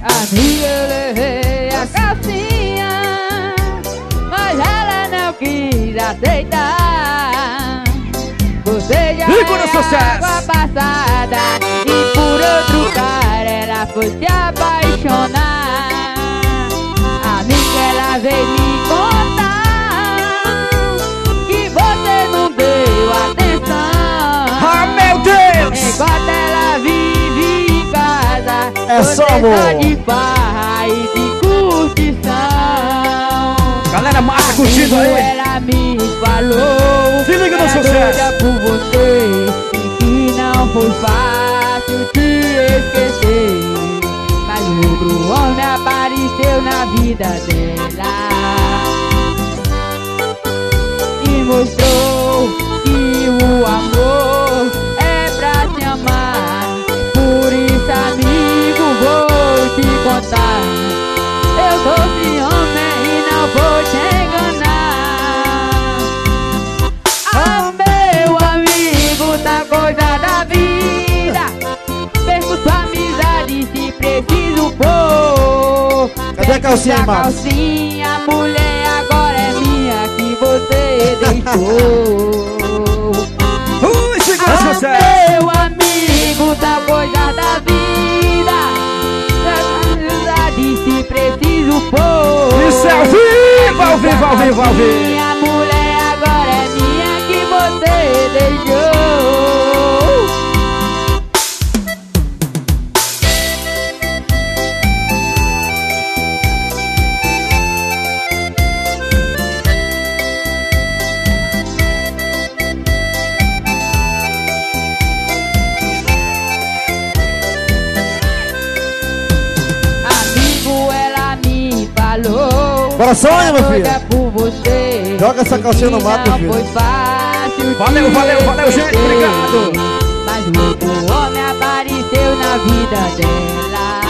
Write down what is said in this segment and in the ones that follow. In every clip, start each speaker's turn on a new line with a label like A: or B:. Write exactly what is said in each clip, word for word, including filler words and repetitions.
A: Amiga, eu levei a calcinha, mas ela não quis aceitar. Você já é água passada e por outro cara ela foi se apaixonar. Amiga, ela veio me contar que você não deu atenção.
B: Ah, meu Deus!
A: Enquanto ela vive em casa,
B: é
A: você
B: só amor
A: de farra e de curtição.
B: Galera, massa curtindo aí.
A: Ela me falou,
B: se liga no sucesso,
A: por você, e que não foi fácil te esquecer. Mas outro homem apareceu na vida dela e mostrou que o amor é pra se amar. Por isso, amigo, vou te contar, eu sou esse homem e não vou te enganar. Ah, meu amigo, tá coisa da vida, perco sua amizade se preciso for.
B: Cadê a calcinha,
A: a
B: Marcos?
A: calcinha, mulher, agora é minha que você deixou.
B: Ui, segura
A: Ah,
B: sucesso.
A: meu amigo, tá coisa da vida, perco amizade se preciso for.
B: Isso é ao vivo, ao vivo, ao vivo, ao vivo.
A: Minha mulher agora é minha que você deixou. Amigo, ela me falou,
B: Bora, Sônia, meu filho.
A: por você,
B: joga essa calcinha no mato, meu filho.
A: foi fácil.
B: Valeu, valeu, valeu, gente, obrigado.
A: Mas o outro homem apareceu na vida dela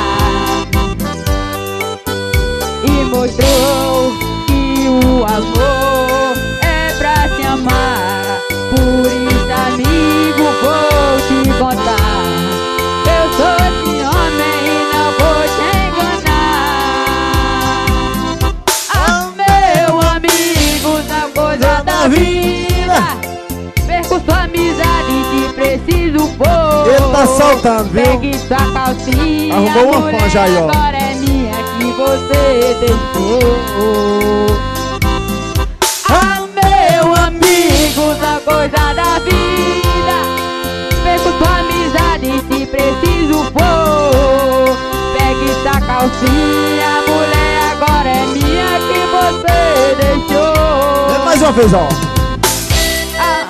A: e mostrou que o amor é pra se amar. Por isso, amigo, vou te contar, eu sou esse homem e não vou te enganar. Ah, meu amigo, na coisa da vida, perco sua amizade se preciso for.
B: Ele tá saltando, viu?
A: Pegue sua calcinha,
B: arrumou uma
A: mulher,
B: fã já aí, ó.
A: agora é minha que você deixou. Ah, meu amigo, na coisa da vida, perco sua amizade se preciso for. Pegue sua calcinha, mulher, agora é minha que você deixou.
B: É mais uma vez, ó.
A: Ah,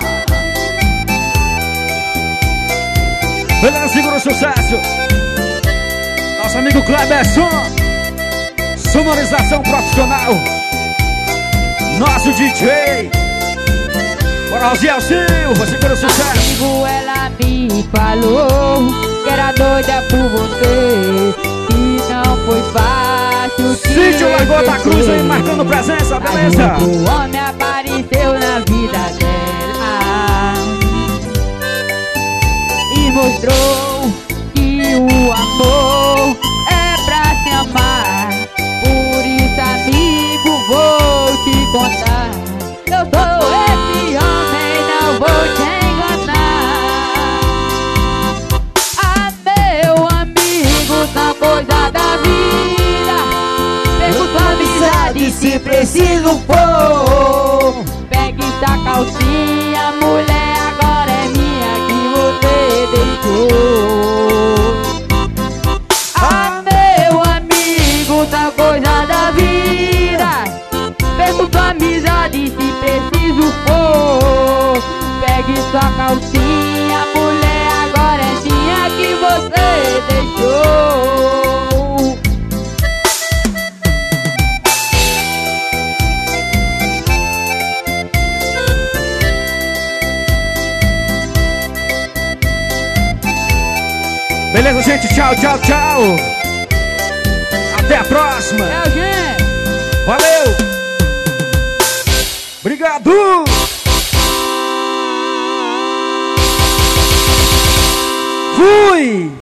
B: Beleza, segura o sucesso. Nosso amigo Cleberson, sonorização profissional. Nosso D J. Bora, Rosiel Silva, segura o sucesso.
A: amigo, ela me falou que era doida por você, que não foi fácil te
B: Sítio Lagoa da Cruz aí
A: esquecer.
B: marcando presença, beleza?
A: O homem apareceu na vida dela e mostrou que o amor é pra se amar. Por isso, amigo, vou te contar, eu sou esse homem, não vou te enganar. Ah, meu amigo, na coisa da vida, perco sua amizade se preciso for. Pegue sua calcinha, mulher, agora é minha que você deixou. Ah, meu amigo, na coisa da vida, perco sua amizade se preciso for. Pegue sua calcinha, mulher, agora é minha que você deixou.
B: Beleza, gente? Tchau, tchau, tchau. Até a próxima.
A: É, gente.
B: Valeu. Obrigado. Fui.